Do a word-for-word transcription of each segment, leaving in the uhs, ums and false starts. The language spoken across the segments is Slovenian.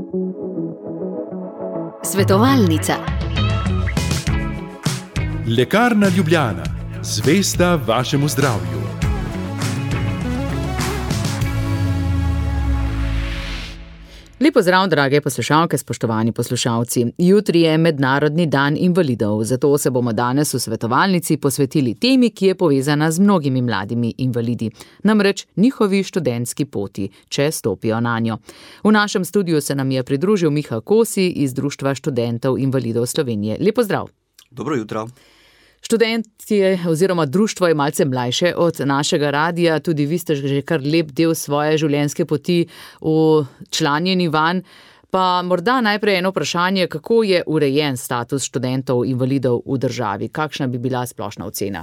Svetovalnica. Lekarna Ljubljana, zvesta vašemu zdravju. Lep pozdrav, drage poslušalke, spoštovani poslušalci. Jutri je Mednarodni dan invalidov, zato se bomo danes v svetovalnici posvetili temi, ki je povezana z mnogimi mladimi invalidi, namreč njihovi študentski poti, če stopijo nanjo. V našem studiu se nam je pridružil Miha Kosi iz Društva študentov invalidov Slovenije. Lep pozdrav. Dobro jutro. Študentje oziroma društvo je malce mlajše od našega radia, tudi vi ste že kar lep del svoje življenjske poti včlanjeni vanj. Pa morda najprej eno vprašanje, kako je urejen status študentov invalidov v državi? Kakšna bi bila splošna ocena?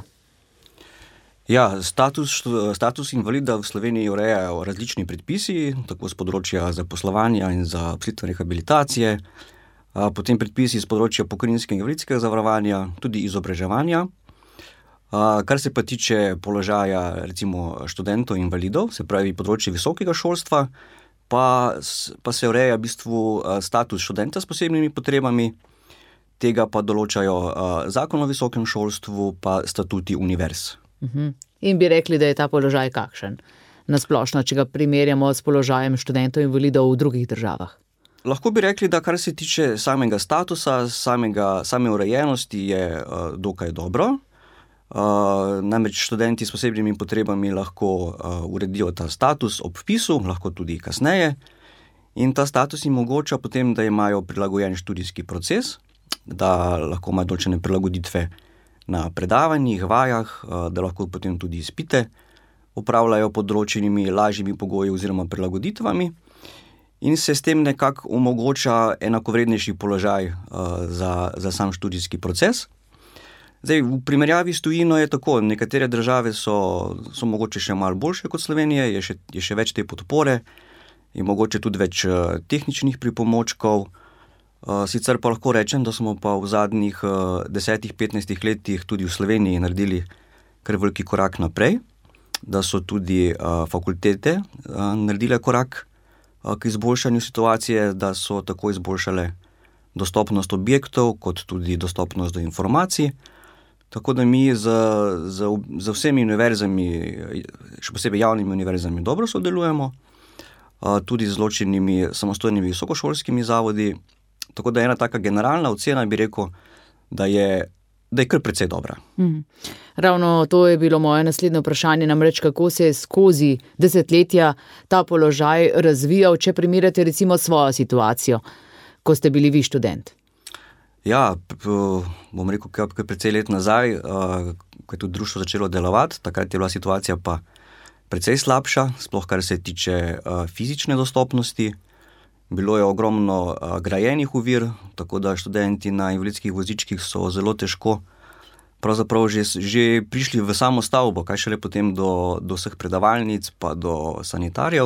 Ja, status, status invalida v Sloveniji urejajo različni predpisi, tako z področja zaposlovanja in zaposlitvene rehabilitacije, potem predpisi z področja pokojninskega in invalidskega zavarovanja, tudi izobraževanja. Kar se pa tiče položaja recimo študentov invalidov, se pravi področje visokega šolstva, pa, pa se ureja v bistvu status študenta s posebnimi potrebami, tega pa določajo zakon o visokem šolstvu, pa statuti univerz. Uh-huh. In bi rekli, da je ta položaj kakšen? Nasplošno, če ga primerjamo s položajem študentov invalidov v drugih državah. Lahko bi rekli, da kar se tiče samega statusa, samega, same urejenosti je uh, dokaj dobro. Uh, namreč študenti s posebnimi potrebami lahko uh, uredijo ta status ob vpisu, lahko tudi kasneje. In ta status jim omogoča potem, da imajo prilagojen študijski proces, da lahko imajo določene prilagoditve na predavanjih, vajah, uh, da lahko potem tudi izpite opravljajo pod določenimi lažjimi pogoji oziroma prilagoditvami. In se s tem nekako omogoča enakovrednejši položaj uh, za, za sam študijski proces. Zdaj, v primerjavi s tujino je tako, nekatere države so, so mogoče še malo boljše kot Slovenije, je še, je še več te podpore, je mogoče tudi več uh, tehničnih pripomočkov. Uh, sicer pa lahko rečem, da smo pa v zadnjih uh, desetih, petnajstih letih tudi v Sloveniji naredili kar veliki korak naprej, da so tudi uh, fakultete uh, naredile korak k izboljšanju situacije, da so tako izboljšale dostopnost objektov, kot tudi dostopnost do informacij. Tako da mi z, z, z vsemi univerzami, še posebej javnimi univerzami, dobro sodelujemo, tudi z ločenimi samostojnimi visokošolskimi zavodi. Tako da ena taka generalna ocena bi rekel, da je da je kar precej dobra. Mm. Ravno to je bilo moje naslednje vprašanje, namreč kako se je skozi desetletja ta položaj razvijal, če primerjate recimo svojo situacijo, ko ste bili vi študent. Ja, bom rekel, kar precej let nazaj, ko je tudi društvo začelo delovati, takrat je bila situacija pa precej slabša, sploh kar se tiče fizične dostopnosti. Bilo je ogromno a, grajenih ovir, tako da študenti na invalidskih vozičkih so zelo težko pravzaprav že, že prišli v samo stavbo, kaj šele potem do, do vseh predavalnic pa do sanitarjev.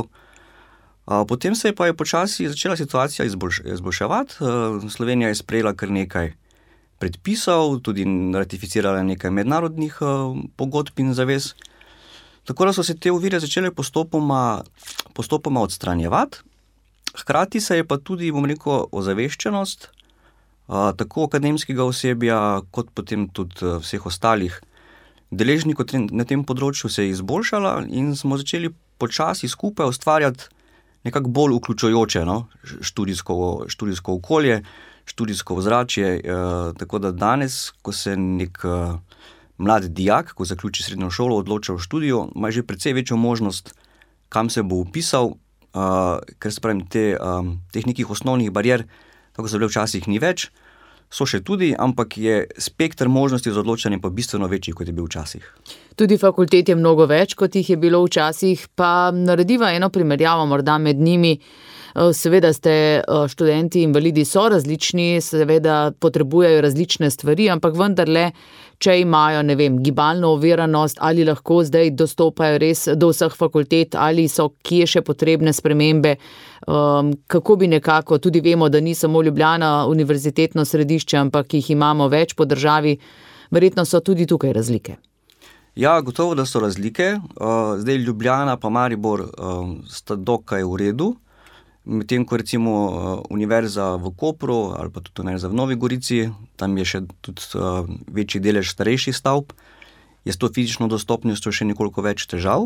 A, potem se je pa je počasi začela situacija izboljš, izboljševati. A, Slovenija je sprejela kar nekaj predpisov, tudi ratificirala nekaj mednarodnih a, pogodb in zavez. Tako da so se te ovire začele postopoma, postopoma odstranjevati. Hkrati se je pa tudi, bom rekel, ozaveščenost a, tako akademskega osebja, kot potem tudi a, vseh ostalih deležnikov na tem področju se je izboljšala in smo začeli počasi skupaj ustvarjati nekako bolj vključujoče no, študijsko, študijsko okolje, študijsko ozračje. A, tako da danes, ko se nek a, mlad dijak, ko zaključi srednjo šolo, odloča v študiju, ima že precej večjo možnost, kam se bo vpisal. Uh, ker se pravim, te, um, teh nekih osnovnih barijer, tako so bile včasih ni več, so še tudi, ampak je spekter možnosti za odločanje pa bistveno večji, kot je bil včasih. Tudi fakultet je mnogo več, kot jih je bilo včasih, pa narediva eno primerjavo morda med njimi. Seveda ste študenti, invalidi so različni, seveda potrebujejo različne stvari, ampak vendarle, če imajo, ne vem, gibalno oviranost, ali lahko zdaj dostopajo res do vseh fakultet, ali so kje še potrebne spremembe, um, kako bi nekako, tudi vemo, da ni samo Ljubljana univerzitetno središče, ampak jih imamo več po državi, verjetno so tudi tukaj razlike. Ja, gotovo, da so razlike. Zdaj Ljubljana pa Maribor sta dokaj v redu. Medtem ko recimo univerza v Kopru ali pa tudi univerza v Novi Gorici, tam je še tudi večji delež starejših stavb, je s to fizično dostopnostjo še nekoliko več težav.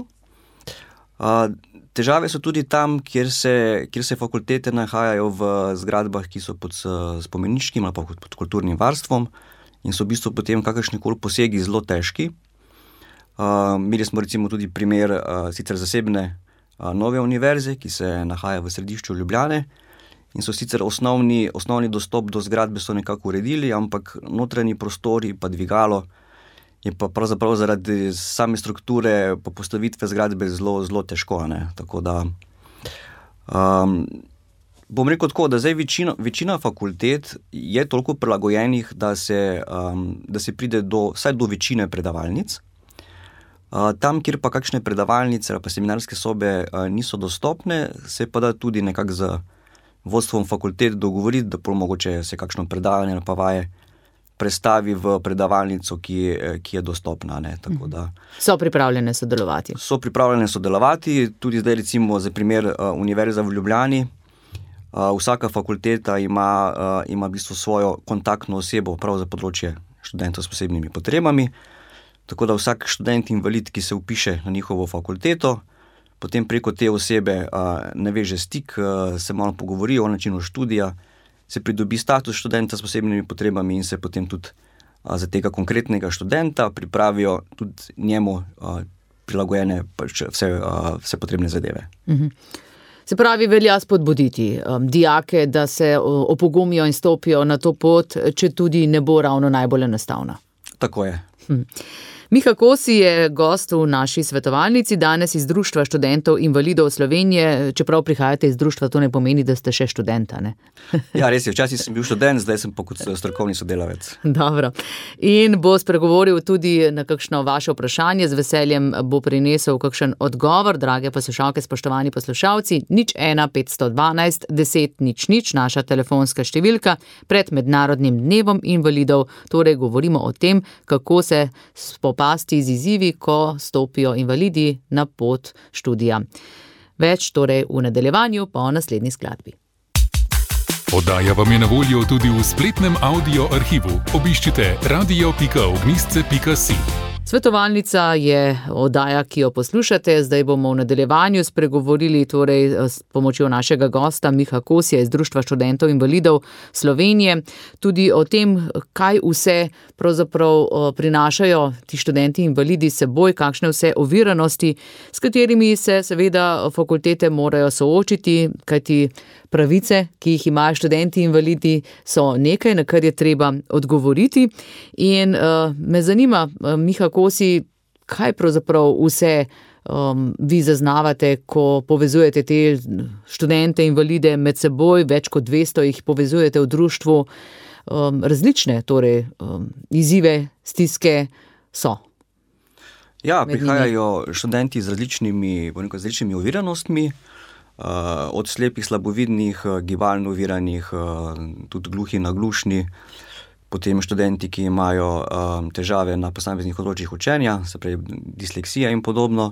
Težave so tudi tam, kjer se, kjer se fakultete nahajajo v zgradbah, ki so pod spomeniškim ali pa pod kulturnim varstvom in so v bistvu potem kakršnikoli posegi zelo težki. Imeli smo recimo tudi primer sicer zasebne Nove univerze, ki se nahaja v središču Ljubljane in so sicer osnovni, osnovni dostop do zgradbe so nekako uredili, ampak notranji prostori pa dvigalo je pa pravzaprav zaradi same strukture pa postavitve zgradbe zelo, zelo težko, ne. Tako da um, bom rekel tako, da zdaj večina, večina fakultet je toliko prilagojenih, da se, um, da se pride do, vsaj do večine predavalnic. Uh, tam, kjer pa kakšne predavalnice ali pa seminarske sobe uh, niso dostopne, se pa da tudi nekako z vodstvom fakultet dogovoriti, da pol mogoče se kakšno predavanje ali pa vaje prestavi v predavalnico, ki je, ki je dostopna. Ne? Tako da so pripravljene sodelovati. So pripravljene sodelovati, tudi zdaj recimo za primer uh, Univerza v Ljubljani. Uh, vsaka fakulteta ima, uh, ima v bistvu svojo kontaktno osebo prav za področje študentov s posebnimi potrebami. Tako da vsak študent invalid, ki se vpiše na njihovo fakulteto, potem preko te osebe a, naveže stik, a, se malo pogovori o načinu študija, se pridobi status študenta s posebnimi potrebami in se potem tudi a, za tega konkretnega študenta pripravijo tudi njemu a, prilagojene pač vse, a, vse potrebne zadeve. Mhm. Se pravi, velja spodbuditi um, dijake, da se o, opogumijo in stopijo na to pot, če tudi ne bo ravno najbolj enostavna. Tako je. Hm. Miha Kosi je gost v naši svetovalnici, danes iz Društva študentov invalidov Slovenije. Čeprav prihajate iz društva, to ne pomeni, da ste še študenta, ne? Ja, res je, včasih sem bil študent, zdaj sem pa kot strokovni sodelavec. Dobro. In bo spregovoril tudi na kakšno vaše vprašanje, z veseljem bo prinesel kakšen odgovor. Drage poslušalke, spoštovani poslušalci, nič ena petsto dvanajst deset nič nič, naša telefonska številka pred Mednarodnim dnevom invalidov. Torej govorimo o tem, kako se spopasti pasti z izzivi, ko stopijo invalidi na pot študija. Več torej v nadaljevanju po naslednji skladbi. Oddaja vam je na voljo tudi v spletnem audio arhivu. Obiščite radio pika ognjišče pika si. Svetovalnica je oddaja, ki jo poslušate. Zdaj bomo v nadaljevanju spregovorili torej s pomočjo našega gosta Miha Kosija iz Društva študentov invalidov Slovenije tudi o tem, kaj vse pravzaprav prinašajo ti študenti invalidi s seboj, kakšne vse oviranosti, s katerimi se seveda fakultete morajo soočiti, kajti pravice, ki jih imajo študenti invalidi, so nekaj, na kar je treba odgovoriti. In uh, me zanima, uh, Miha Kosi, kaj pravzaprav vse um, vi zaznavate, ko povezujete te študente invalide med seboj, več kot dvesto jih povezujete v društvu, um, različne torej, um, izzive, stiske so. Ja, prihajajo študenti z različnimi, z različnimi oviranostmi, Uh, od slepih, slabovidnih, gibalno oviranih, uh, tudi gluhi, naglušni, potem študenti, ki imajo uh, težave na posameznih področjih učenja, se pravi disleksija in podobno.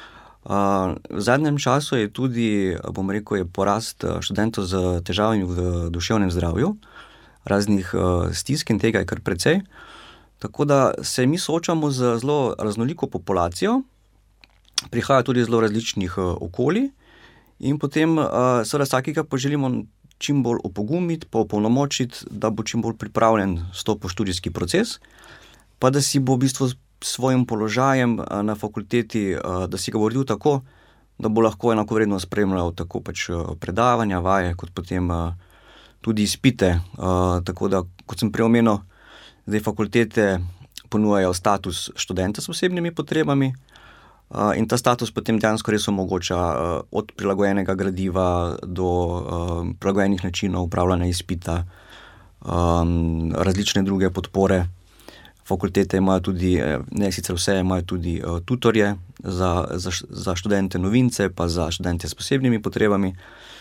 Uh, v zadnjem času je tudi, bom rekel, je porast študentov z težavami v duševnem zdravju, raznih uh, stisk in tega je kar precej. Tako da se mi soočamo z zelo raznoliko populacijo, prihaja tudi zelo različnih uh, okolij. In potem uh, seveda vsakega pa želimo čim bolj opogumiti, pa opolnomočiti, da bo čim bolj pripravljen stopiti v študijski proces, pa da si bo v bistvu s svojim položajem uh, na fakulteti, uh, da si ga bo uredil tako, da bo lahko enakovredno spremljal tako pač uh, predavanja, vaje, kot potem uh, tudi izpite. Uh, tako da, kot sem prej omenil, zdaj fakultete ponujajo status študenta s posebnimi potrebami, Uh, in ta status potem dejansko res omogoča uh, od prilagojenega gradiva do uh, prilagojenih načinov upravljanja izpita, um, različne druge podpore. Fakultete imajo tudi, ne sicer vse, imajo tudi uh, tutorje za, za, za študente novince, pa za študente s posebnimi potrebami.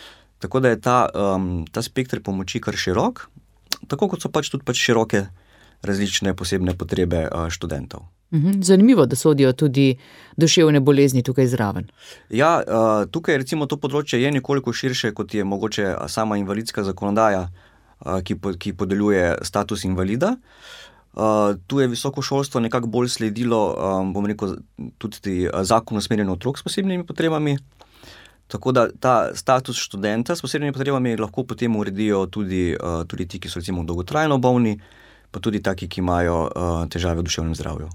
Tako da je ta, um, ta spektr pomoči kar širok, tako kot so pač tudi pač široke različne posebne potrebe študentov. Zanimivo, da sodijo tudi duševne bolezni tukaj zraven. Ja, tukaj recimo to področje je nekoliko širše, kot je mogoče sama invalidska zakonodaja, ki, ki podeljuje status invalida. Tu je visoko šolstvo nekako bolj sledilo, bom rekel, tudi zakon o usmerjanju otrok s posebnimi potrebami. Tako da ta status študenta s posebnimi potrebami lahko potem uredijo tudi, tudi ti, ki so recimo dolgotrajno bolni, pa tudi taki, ki imajo težave v duševnem zdravju.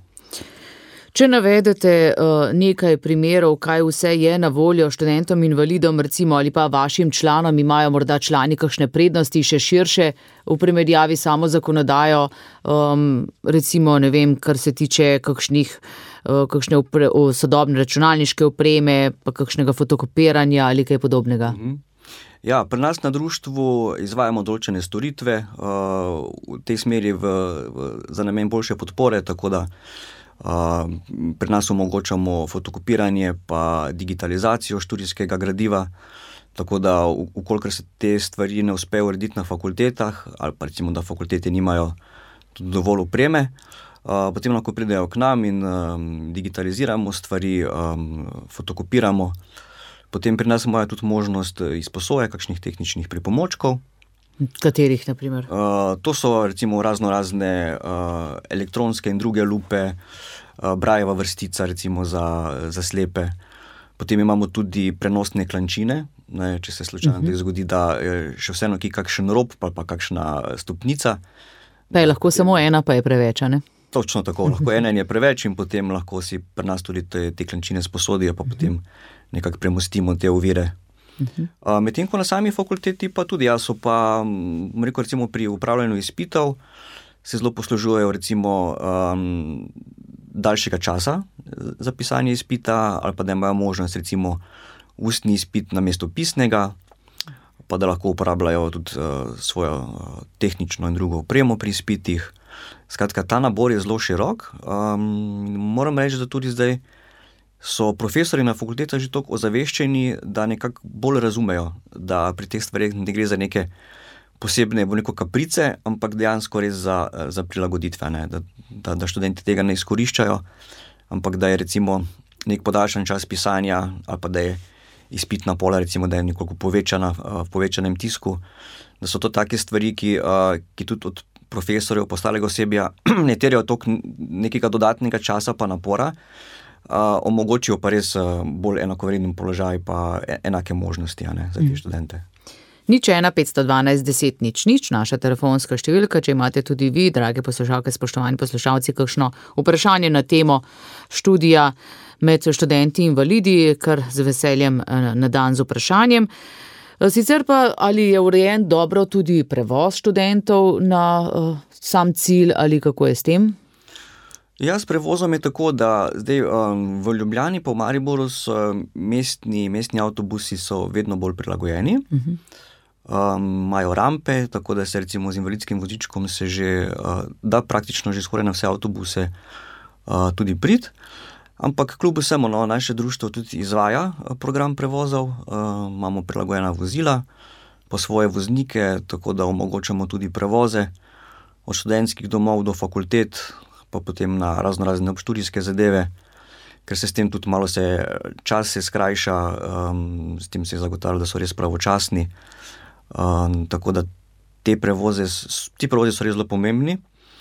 Če navedete nekaj primerov, kaj vse je na voljo študentom invalidom, recimo, ali pa vašim članom, imajo morda člani kakšne prednosti še širše v primerjavi samo zakonodajo, recimo, ne vem, kar se tiče kakšnih, kakšne upre, sodobne računalniške opreme, pa kakšnega fotokopiranja ali kaj podobnega. Mhm. Ja, pri nas na društvu izvajamo določene storitve v tej smeri v, v, za namen boljše podpore, tako da Uh, pri nas omogočamo fotokopiranje pa digitalizacijo študijskega gradiva, tako da ukolikor se te stvari ne uspejo urediti na fakultetah ali pa recimo, da fakultete nimajo dovolj opreme, uh, potem lahko pridejo k nam in um, digitaliziramo stvari, um, fotokopiramo. Potem pri nas imajo tudi možnost izposoje kakšnih tehničnih pripomočkov. Katerih, na primer? Uh, to so recimo razno razne uh, elektronske in druge lupe, uh, Brajeva vrstica recimo za, za slepe. Potem imamo tudi prenosne klančine, ne, če se slučajno uh-huh. zgodi, da je še vseeno ki kakšen rob pa, pa kakšna stopnica. Pa je lahko potem samo ena, pa je preveč, a ne? Točno tako, lahko ena je preveč in potem lahko si pri nas tudi te, te klančine sposodijo, pa uh-huh. potem nekako premostimo te ovire. Uh-huh. Uh, medtem ko na sami fakulteti pa tudi jaz so pa, rekel, recimo pri upravljanju izpitov se zelo poslužujejo recimo um, daljšega časa za pisanje izpita ali pa da imajo možnost recimo ustni izpit namesto pisnega, pa da lahko uporabljajo tudi uh, svojo uh, tehnično in drugo opremo pri izpitih. Skratka, ta nabor je zelo širok. Um, moram reči, da tudi zdaj so profesori na fakultetah že toliko ozaveščeni, da nekako bolj razumejo, da pri teh stvareh ne gre za neke posebne, bo neko kaprice, ampak dejansko res za, za prilagoditve, ne? Da, da, da študenti tega ne izkoriščajo, ampak da je recimo nek podaljšan čas pisanja ali pa da je izpitna pola recimo, da je nekoliko povečana v povečanem tisku, da so to take stvari, ki, ki tudi od profesorjev, postalega osebja ne terjajo toliko nekega dodatnega časa pa napora, Uh, omogočijo pa res uh, bolj enakovreden položaj pa enake možnosti, a ne, za te mm. študente. Nič ena petsto dvanajst deset nič nič, naša telefonska številka, če imate tudi vi, drage poslušalke, spoštovani poslušalci, kakšno vprašanje na temo študija med študenti invalidi, kar z veseljem na dan z vprašanjem. Sicer pa, ali je urejen dobro tudi prevoz študentov na uh, sam cilj ali kako je s tem? Ja, s prevozom je tako, da zdaj um, v Ljubljani pa v Mariboru so mestni, mestni avtobusi so vedno bolj prilagojeni. Uh-huh. Um, imajo rampe, tako da se recimo z invalidskim vozičkom se že uh, da praktično že skoraj na vse avtobuse uh, tudi prid. Ampak kljub vsemu, no, naše društvo tudi izvaja program prevozov, uh, imamo prilagojena vozila po svoje voznike, tako da omogočamo tudi prevoze od študentskih domov do fakultet, pa potem na razno razne obštudijske zadeve, ker se s tem tudi malo se čas se skrajša, um, s tem se je zagotavljalo, da so res pravočasni, um, tako da te prevoze, ti prevoze so res zelo pomembni.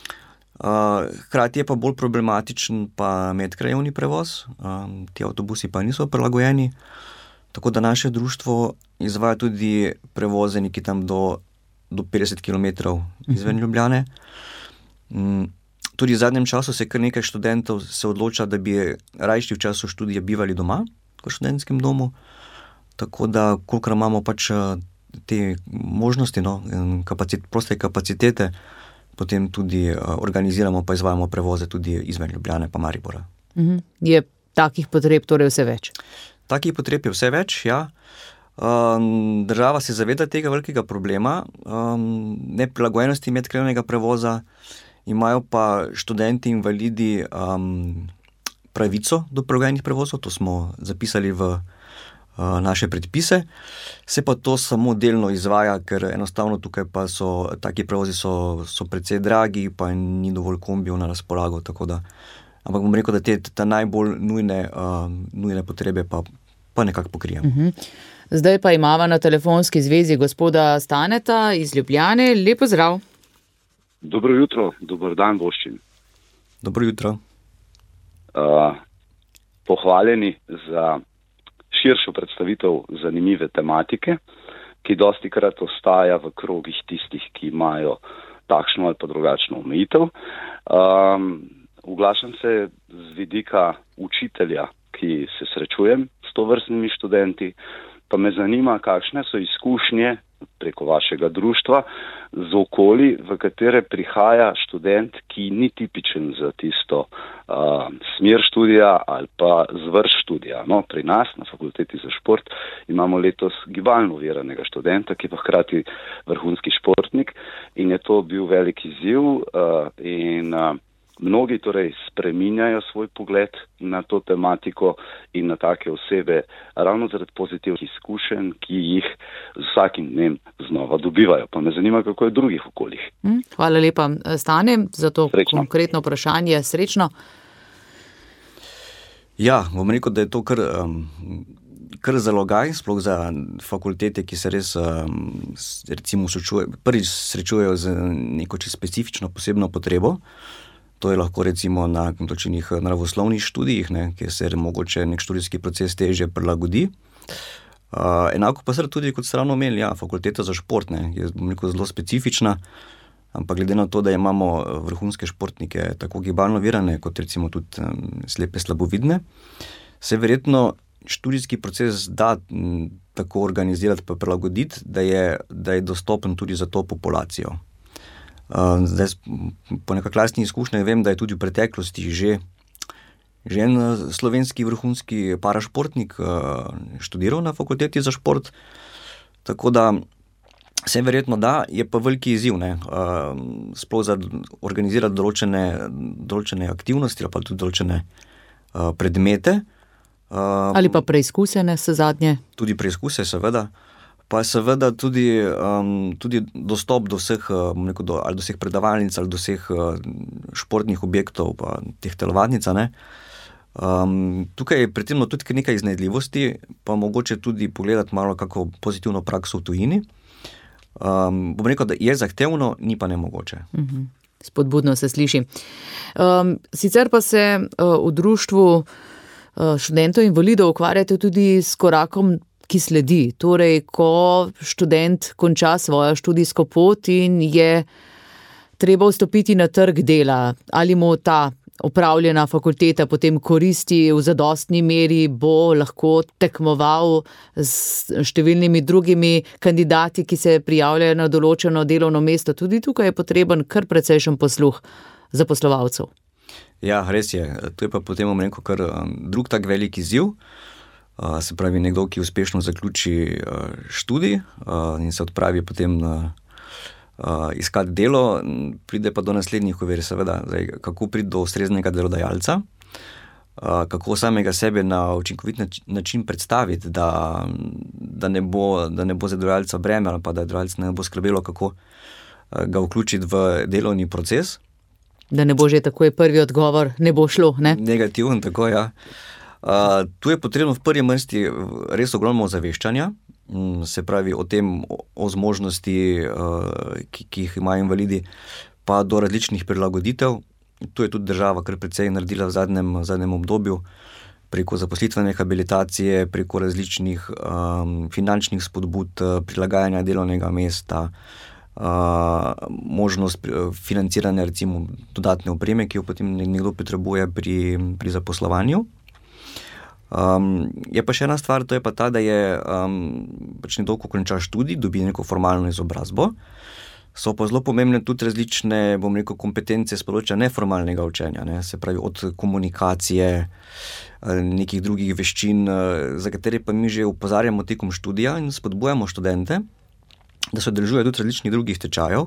Uh, hkrati je pa bolj problematičen pa medkrajevni prevoz, um, ti avtobusi pa niso prilagojeni, tako da naše društvo izvaja tudi prevoze nekje tam do, do petdeset kilometrov izven Ljubljane. Um, Tudi v zadnjem času se kar nekaj študentov se odloča, da bi rajši v času študija bivali doma, v študentskem domu, tako da kolikor imamo pač te možnosti, no, kapacit, proste kapacitete, potem tudi organiziramo pa izvajamo prevoze tudi izven Ljubljane pa Maribora. Mhm. Je takih potreb torej vse več? Takih potreb je vse več, ja. Um, država se zaveda tega velikega problema, um, neprilagojenosti medkrajevnega prevoza. Imajo pa študenti invalidi um, pravico do prilagojenih prevozov, to smo zapisali v, naše predpise. Se pa to samo delno izvaja, ker enostavno tukaj pa so taki prevozi so, so precej dragi, pa ni dovolj kombijev na razpolago, tako da, ampak bom rekel, da te ta najbolj nujne, uh, nujne potrebe pa, pa nekako pokrijemo. Uh-huh. Zdaj pa imava na telefonski zvezi gospoda Staneta iz Ljubljane. Lep pozdrav. Dobro jutro, dober dan voščin. Dobro jutro. Uh, pohvaljeni za širšo predstavitev zanimive tematike, ki dosti krat ostaja v krogih tistih, ki imajo takšno ali pa drugačno omejitev. Um, Oglašam se z vidika učitelja, ki se srečujem s tovrstnimi študenti, pa me zanima, kakšne so izkušnje preko vašega društva z okolji, v katere prihaja študent, ki ni tipičen za tisto uh, smer študija ali pa zvrst študija. No, pri nas na Fakulteti za šport imamo letos gibalno oviranega študenta, ki pa hkrati vrhunski športnik in je to bil velik izziv uh, in uh, mnogi torej spreminjajo svoj pogled na to tematiko in na take osebe ravno zaradi pozitivnih izkušenj, ki jih z vsakim dnem znova dobivajo. Pa me zanima, kako je v drugih okoljih. Hvala lepa, Stane, za to Srečno. Konkretno vprašanje. Srečno. Ja, bom rekel, da je to kar, um, kar zalogaj, sploh za fakultete, ki se res um, recimo srečujejo, prvič srečujejo z neko čisto specifično posebno potrebo. To je lahko recimo na točenih naravoslovnih študijih, ne, kjer se mogoče nek študijski proces težje prilagodi. Uh, enako pa se tudi, kot ste ravno omenili, ja, fakulteta za šport, ne, je bom rekel, zelo specifična, ampak glede na to, da imamo vrhunske športnike, tako gibalno virane, kot recimo tudi um, slepe slabovidne, se verjetno študijski proces da m, tako organizirati pa prilagoditi, da je, da je dostopen tudi za to populacijo. Uh, zdaj, po nekak lastnih izkušnjah vem, da je tudi v preteklosti že, že en slovenski vrhunski parašportnik uh, študiral na Fakulteti za šport, tako da se verjetno da, je pa veliki izziv, ne, uh, sploh za organizirati določene, določene aktivnosti ali pa tudi določene uh, predmete. Uh, Ali pa preizkuse, ne, se zadnje. Tudi preizkuse, seveda. Pa seveda tudi, um, tudi dostop do vseh, um, rekel, do, ali do vseh predavalnic, ali do vseh uh, športnih objektov, pa teh telovadnica, ne. Um, tukaj je predvsem tudi nekaj iznajdljivosti, pa mogoče tudi pogledati malo kako pozitivno prakso v tujini. Um, bom rekel, da je zahtevno, ni pa nemogoče. Uh-huh. Spodbudno se sliši. Um, sicer pa se uh, v društvu uh, študentov invalidov ukvarjate tudi s korakom, ki sledi. Torej, ko študent konča svojo študijsko pot in je treba vstopiti na trg dela, ali mu ta opravljena fakulteta potem koristi v zadostni meri, bo lahko tekmoval s številnimi drugimi kandidati, ki se prijavljajo na določeno delovno mesto. Tudi tukaj je potreben kar precejšen posluh zaposlovalcev. Ja, res je. To je pa potem rekel, kar drug tak velik izziv. Uh, se pravi, nekdo, ki uspešno zaključi uh, študij uh, in se odpravi potem uh, uh, iskati delo, pride pa do naslednjih ovir, seveda, zdaj, kako priti do ustreznega delodajalca, uh, kako samega sebe na učinkovit način predstaviti, da, da ne bo, da ne bo za delodajalca breme ali pa da delodajalca ne bo skrbelo, kako uh, ga vključiti v delovni proces. Da ne bo že takoj prvi odgovor, ne bo šlo, ne? Negativen, tako, ja. Uh, tu je potrebno v prvi vrsti res ogromno ozaveščanja, se pravi o tem, o, o zmožnosti, uh, ki, ki jih imajo invalidi, pa do različnih prilagoditev. Tu je tudi država kar precej naredila v zadnjem, zadnjem obdobju, preko zaposlitvene rehabilitacije, preko različnih um, finančnih spodbud, prilagajanja delovnega mesta, uh, možnost financiranja recimo dodatne opreme, ki jo potem nekdo potrebuje pri, pri zaposlovanju. Um, je pa še ena stvar, to je pa ta, da je um, pač nekdo, ko konča študij, dobi neko formalno izobrazbo, so pa zelo pomembne tudi različne, bom rekel, kompetence s področja neformalnega učenja, ne? Se pravi od komunikacije, nekih drugih veščin, za katere pa mi že opozarjamo tekom študija in spodbujamo študente, da se udeležujejo tudi različnih drugih tečajev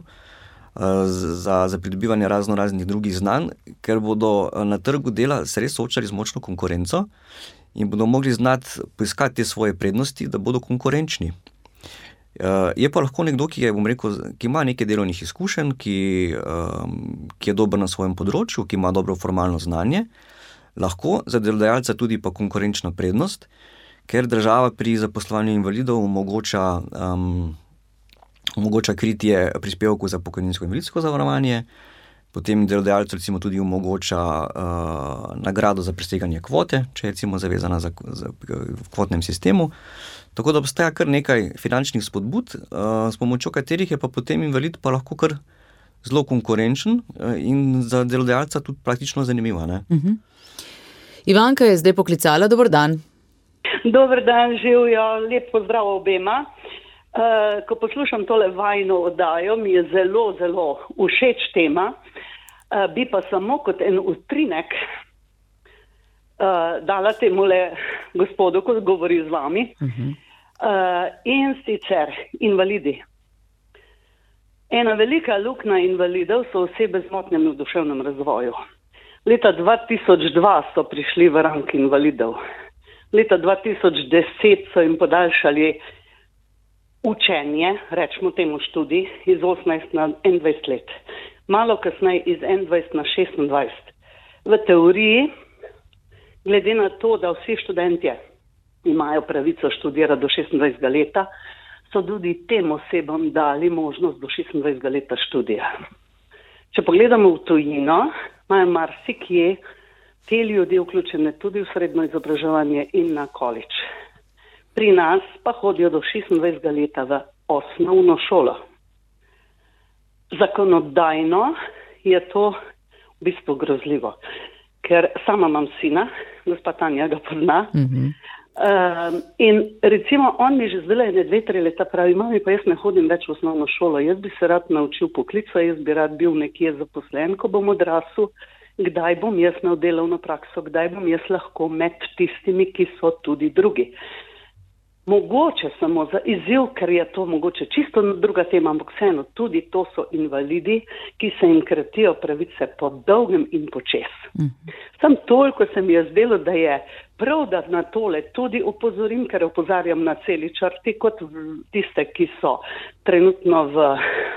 za, za pridobivanje razno raznih drugih znanj, ker bodo na trgu dela se res soočali z močno konkurenco in bodo mogli znati poiskati te svoje prednosti, da bodo konkurenčni. Uh, je pa lahko nekdo, ki je, bom rekel, ki ima nekaj delovnih izkušenj, ki, um, ki je dober na svojem področju, ki ima dobro formalno znanje, lahko za delodajalca tudi pa konkurenčna prednost, ker država pri zaposlovanju invalidov omogoča, um, omogoča kritje prispevkov za pokojninsko in invalidsko zavarovanje, potem delodajalcu recimo tudi omogoča uh, nagrado za preseganje kvote, če je recimo zavezana za, za, v kvotnem sistemu. Tako da obstaja kar nekaj finančnih spodbud, uh, s pomočjo katerih je pa potem invalid pa lahko kar zelo konkurenčen uh, in za delodajalca tudi praktično zanimiva. Ne? Uh-huh. Ivanka je zdaj poklicala, dober dan. Dober dan, živijo, lep pozdrav obema. Uh, ko poslušam tole vajno oddajo, mi je zelo, zelo všeč tema, uh, bi pa samo kot en utrinek uh, dala temule gospodu, ko govori z vami. Uh-huh. Uh, in sicer invalidi. Ena velika luknja invalidov so osebe z motnjami v duševnem razvoju. Leta dva tisoč dva so prišli v rang invalidov. Leta dva tisoč deset so jim podaljšali učenje, rečemo temu študij, iz osemnajst na enaindvajset let. Malo kasneje iz enaindvajset na šestindvajset. V teoriji, glede na to, da vsi študentje imajo pravico študirati do šestindvajsetega leta, so tudi tem osebam dali možnost do šestindvajsetega leta študija. Če pogledamo v tujino, imajo marsikje te ljudje vključene tudi v srednjo izobraževanje in na college. Pri nas pa hodijo do šestindvajsetega leta v osnovno šolo. Zakonodajno je to v bistvu grozljivo, ker sama imam sina, gospa Tanja ga pozna, mm-hmm. uh, in recimo on mi že zdaj ne dve, tri leta pravi, mami, pa jaz ne hodim več v osnovno šolo, jaz bi se rad naučil poklica, jaz bi rad bil nekje zaposlen, ko bom odrasel, kdaj bom jaz imel delovno prakso, kdaj bom jaz lahko med tistimi, ki so tudi drugi. Mogoče samo za izziv, ker je to mogoče čisto druga tema, ampak vseeno tudi to so invalidi, ki se jim kratijo pravice po dolgem in počes. Mm. Sam toliko se mi je zdelo, da je prav, da na tole tudi opozorim, ker opozarjam na celi črti, kot tiste, ki so trenutno v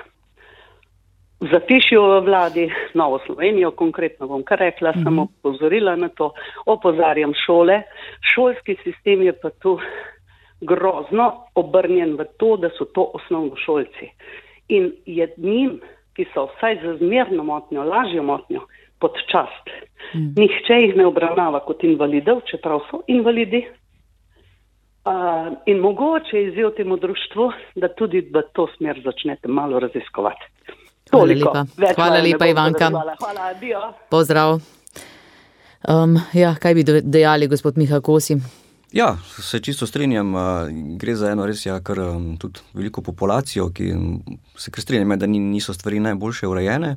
v zatišju v vladi, Novo Slovenijo, konkretno bom kar rekla, mm-hmm. sem opozorila na to, opozarjam šole, šolski sistem je pa tu grozno obrnjen v to, da so to osnovnošolci. In je njim, ki so vsaj za zmerno motnjo, lažjo motnjo, pod čast. Mm. Nihče jih ne obravnava kot invalidov, čeprav so invalidi. Uh, in mogoče izziv temu društvu, da tudi v to smer začnete malo raziskovati. Hvala lepa, Hvala lepa Ivanka. Hvala, adio. Pozdrav. Um, ja, kaj bi dejali, gospod Miha Kosi? Ja, se čisto strinjam, gre za eno res ja, kar tudi veliko populacijo, ki se kar strinjam, da niso stvari najboljše urejene.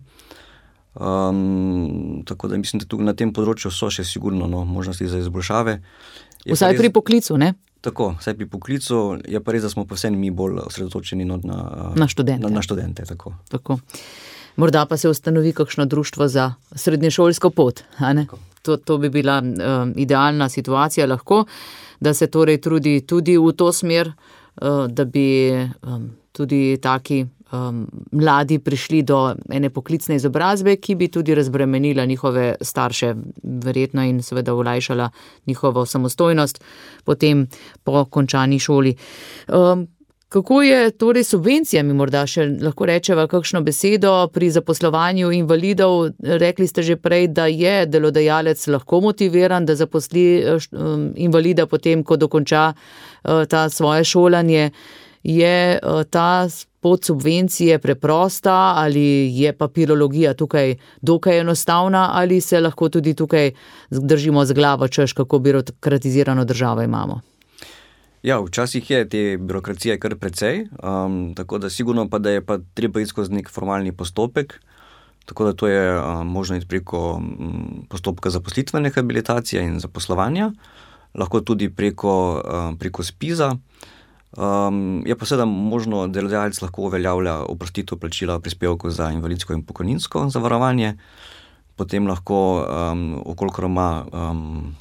Um, tako da mislim, da tudi na tem področju so še sigurno no, možnosti za izboljšave. Je vsaj res, pri poklicu, ne? Tako, vsaj pri poklicu, je pa res, da smo pa vsem mi bolj osredotočeni no, na, na študente. Na, na študente tako. Tako. Morda pa se ustanovi kakšno društvo za srednješolsko pot. A ne? To, to bi bila um, idealna situacija lahko, da se torej trudi tudi v to smer, uh, da bi um, tudi taki um, mladi prišli do ene poklicne izobrazbe, ki bi tudi razbremenila njihove starše verjetno in seveda olajšala njihovo samostojnost potem po končani šoli. Um, Kako je torej s subvencijami, morda še lahko rečeva kakšno besedo pri zaposlovanju invalidov? Rekli ste že prej, da je delodajalec lahko motiviran, da zaposli invalida potem, ko dokonča ta svoje šolanje. Je ta pot subvencije preprosta ali je papirologija tukaj dokaj enostavna ali se lahko tudi tukaj držimo z glavo, češ kako birokratizirano državo imamo? Ja, včasih je te birokracije kar precej, um, tako da sigurno pa, da je pa treba iti skozi nek formalni postopek, tako da to je um, možno iti preko um, postopka zaposlitvene habilitacije in zaposlovanja, lahko tudi preko, um, preko spiza. Um, je pa seveda možno, da delodajalec lahko uveljavlja oprostitev plačila prispevkov za invalidsko in pokojninsko zavarovanje, potem lahko, um, okolikor ima um,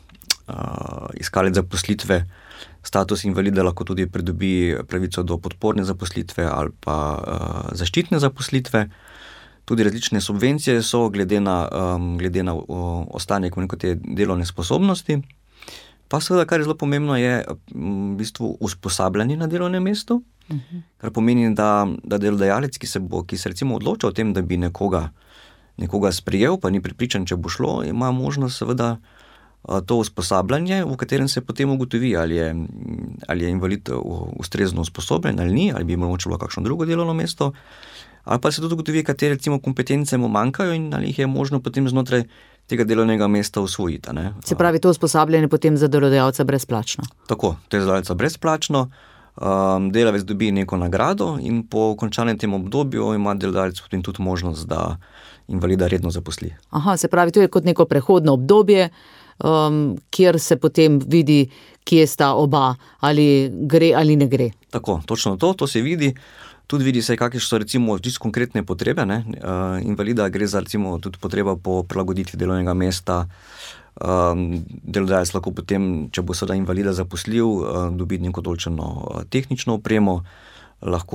uh, iskalec zaposlitve, status invalida lahko tudi pridobi pravico do podporne zaposlitve ali pa uh, zaščitne zaposlitve. Tudi različne subvencije so glede na, um, glede na uh, ostanek te delovne sposobnosti. Pa seveda, kar je zelo pomembno, je v bistvu usposabljanje na delovnem mestu, uh-huh. kar pomeni, da, da delodajalec, ki se bo, ki se recimo odloča o tem, da bi nekoga, nekoga sprejel, pa ni pripričan, če bo šlo, ima možnost seveda to usposabljanje, v katerem se potem ugotovi, ali je, ali je invalid ustrezno usposobljen ali ni, ali bi mogoče bilo kakšno drugo delovno mesto, ali pa se tudi ugotovi, katere recimo kompetence mu manjkajo in ali jih je možno potem znotraj tega delovnega mesta usvojiti. Ne? Se pravi, to usposabljanje potem za delodajalca brezplačno? Tako, to je za delodajalca brezplačno. Um, delavec dobi neko nagrado in po končanem tem obdobju ima delodajalec potem tudi možnost, da invalida redno zaposli. Aha, se pravi, to je kot neko prehodno obdobje, um, kjer se potem vidi, kje sta oba, ali gre ali ne gre. Tako, točno to, to se vidi. Tudi vidi se, kakšne so recimo čisto konkretne potrebe. Ne? Uh, invalida gre za recimo tudi potreba po prilagoditvi delovnega mesta. Um, delodajalec lahko potem, če bo seveda invalida zaposlil, uh, dobi neko določeno uh, tehnično opremo, lahko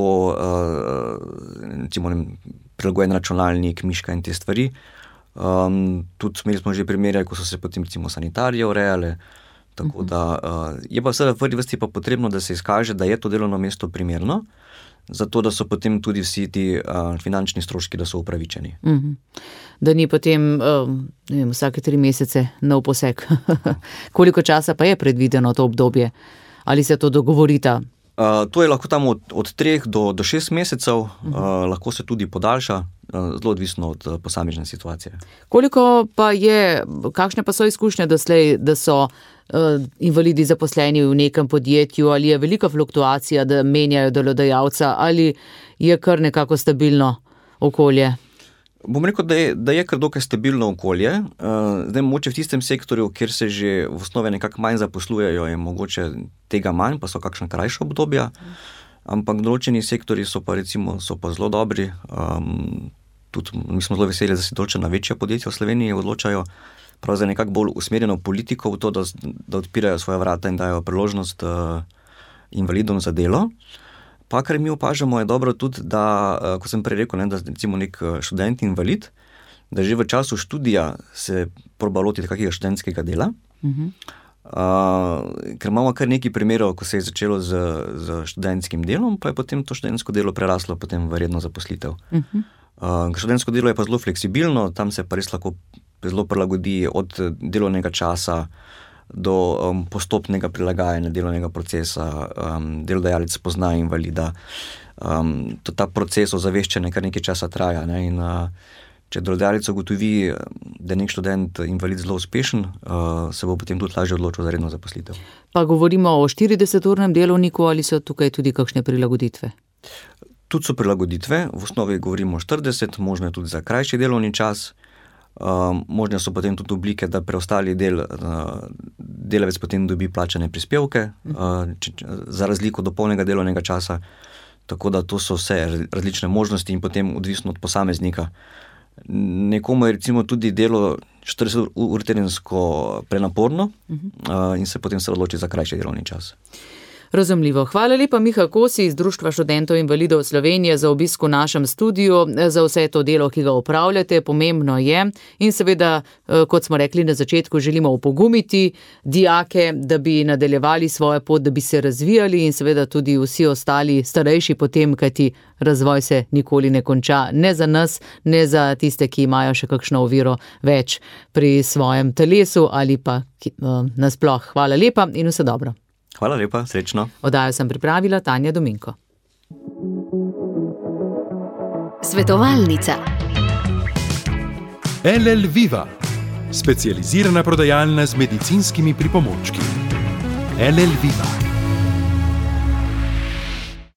uh, recimo prilagojen računalnik, miška in te stvari. Um, tudi imeli smo že primere, ko so se potem recimo sanitarije urejale. Tako uh-huh. da uh, je pa seveda v prvi vrsti pa potrebno, da se izkaže, da je to delovno mesto primerno, zato da so potem tudi vsi ti uh, finančni stroški, da so upravičeni. Uh-huh. Da ni potem um, ne vem, vsake tri mesece nov poseg. Koliko časa pa je predvideno to obdobje? Ali se to dogovorita? Uh, to je lahko tam od, od treh do, do šest mesecev, uh-huh. uh, lahko se tudi podaljša, uh, zelo odvisno od uh, posamične situacije. Koliko pa je, kakšne pa so izkušnje doslej, da so uh, invalidi zaposleni v nekem podjetju, ali je velika fluktuacija, da menjajo delodajalca, ali je kar nekako stabilno okolje? Bom rekel, da je, da je kar dokaj stabilno okolje. Zdaj, mogoče v tistem sektorju, kjer se že v osnovi nekako manj zaposlujejo, je mogoče tega manj, pa so kakšna krajša obdobja, ampak določeni sektorji so pa recimo so pa zelo dobri. Um, tudi mi smo zelo veseli, da se določena večja podjetja v Sloveniji odločajo prav za nekako bolj usmerjeno politiko v to, da, da odpirajo svoja vrata in dajo priložnost uh, invalidom za delo. Pa, kar mi opažamo, je dobro tudi, da, ko sem prej rekel, ne, da recimo nek študent invalid, da že v času študija se proba lotiti kakega študentskega dela, uh-huh. uh, ker imamo kar nekaj primerov, ko se je začelo z, z študentskim delom, pa je potem to študentsko delo preraslo potem v redno zaposlitev. Uh-huh. Uh, študentsko delo je pa zelo fleksibilno, tam se pa res lahko zelo prilagodi od delovnega časa do um, postopnega prilagajanja delovnega procesa, um, delodajalec pozna invalida. Um, to, ta proces ozaveščanja kar nekaj časa traja. Ne? In, uh, če delodajalec ugotovi, da je nek študent invalid zelo uspešen, uh, se bo potem tudi lažje odločil za redno zaposlitev. Pa govorimo o štirideseturnem delovniku ali so tukaj tudi kakšne prilagoditve? Tudi so prilagoditve, v osnovi govorimo o štirideset, možno je tudi za krajši delovni čas. Uh, možne so potem tudi oblike, da preostali del, uh, delavec potem dobi plačane prispevke, uh, če, za razliko do polnega delovnega časa, tako da to so vse različne možnosti in potem odvisno od posameznika. Nekomu je recimo tudi delo štirideset ur tedensko prenaporno uh, in se potem se odloči za krajši delovni čas. Razumljivo. Hvala lepa, Miha Kosi iz Društva študentov invalidov Slovenije za obisk v našem studiu, za vse to delo, ki ga opravljate. Pomembno je in seveda, kot smo rekli na začetku, želimo opogumiti dijake, da bi nadaljevali svojo pot, da bi se razvijali in seveda tudi vsi ostali starejši potem, kajti razvoj se nikoli ne konča, ne za nas, ne za tiste, ki imajo še kakšno oviro več pri svojem telesu ali pa uh, nasploh. Hvala lepa in vse dobro. Hvala lepa, srečno. Oddajo sem pripravila Tanja Dominko. Svetovalnica. L L Viva, specializirana prodajalna z medicinskimi pripomočki. L L Viva.